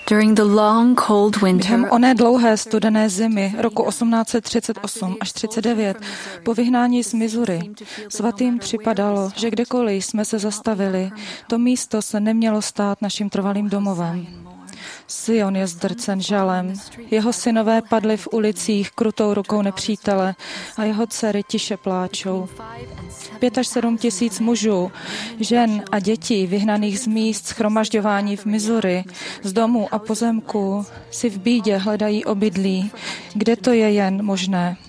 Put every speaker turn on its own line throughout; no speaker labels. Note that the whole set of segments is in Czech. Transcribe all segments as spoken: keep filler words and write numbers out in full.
During the long cold winter,
během oné dlouhé studené zimy roku osmnáct set třicet osm až třicet devět po vyhnání z Missouri svatým připadalo, že kdekoliv jsme se zastavili, to místo se nemělo stát naším trvalým domovem. Sion je zdrcen žalem, jeho synové padli v ulicích krutou rukou nepřítele a jeho dcery tiše pláčou. Pět až sedm tisíc mužů, žen a dětí vyhnaných z míst shromažďování v Missouri, z domů a pozemků si v bídě hledají obydlí, kde to je jen možné.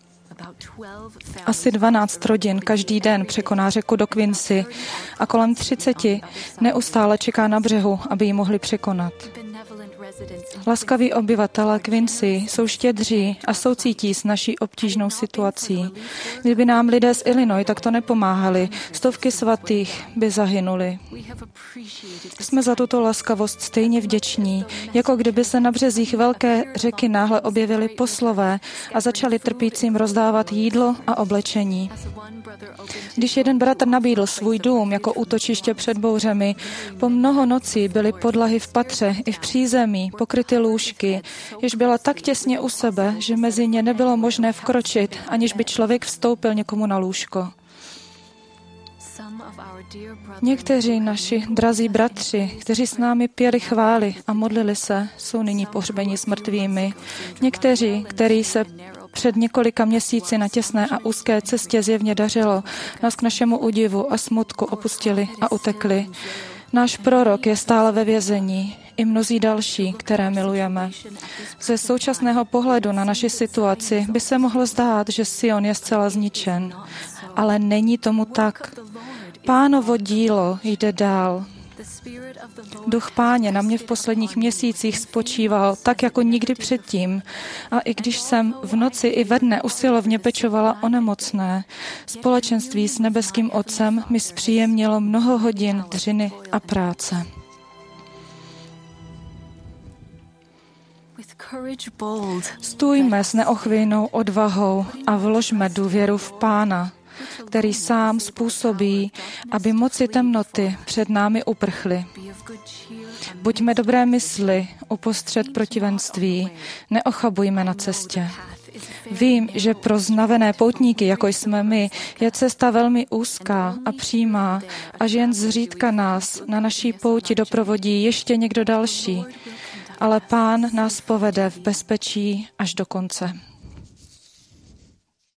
Asi dvanáct rodin každý den překoná řeku do Quincy a kolem třiceti neustále čeká na břehu, aby ji mohli překonat. Laskaví obyvatelé Quincy jsou štědří a soucítí s naší obtížnou situací. Kdyby nám lidé z Illinois takto nepomáhali, stovky svatých by zahynuli. Jsme za tuto laskavost stejně vděční, jako kdyby se na březích velké řeky náhle objevili poslové a začali trpícím rozdávat jídlo a oblečení. Když jeden bratr nabídl svůj dům jako útočiště před bouřemi, po mnoho nocí byly podlahy v patře i v přízemí pokryty lůžky, jež byla tak těsně u sebe, že mezi ně nebylo možné vkročit, aniž by člověk vstoupil někomu na lůžko. Někteří naši drazí bratři, kteří s námi pěli chvály a modlili se, jsou nyní pohřbeni s mrtvými. Někteří, kteří se před několika měsíci na těsné a úzké cestě zjevně dařilo, nás k našemu údivu a smutku opustili a utekli. Náš prorok je stále ve vězení, i mnozí další, které milujeme. Ze současného pohledu na naši situaci by se mohlo zdát, že Sion je zcela zničen. Ale není tomu tak. Pánovo dílo jde dál. Duch Páně na mě v posledních měsících spočíval tak jako nikdy předtím. A i když jsem v noci i ve dne usilovně pečovala o nemocné, společenství s nebeským Otcem mi zpříjemnilo mnoho hodin dřiny a práce. Stůjme s neochvějnou odvahou a vložme důvěru v Pána, který sám způsobí, aby moci temnoty před námi uprchly. Buďme dobré mysli uprostřed protivenství, neochabujme na cestě. Vím, že pro znavené poutníky, jako jsme my, je cesta velmi úzká a přímá a že jen zřídka nás na naší pouti doprovodí ještě někdo další, ale Pán nás povede v bezpečí až do konce.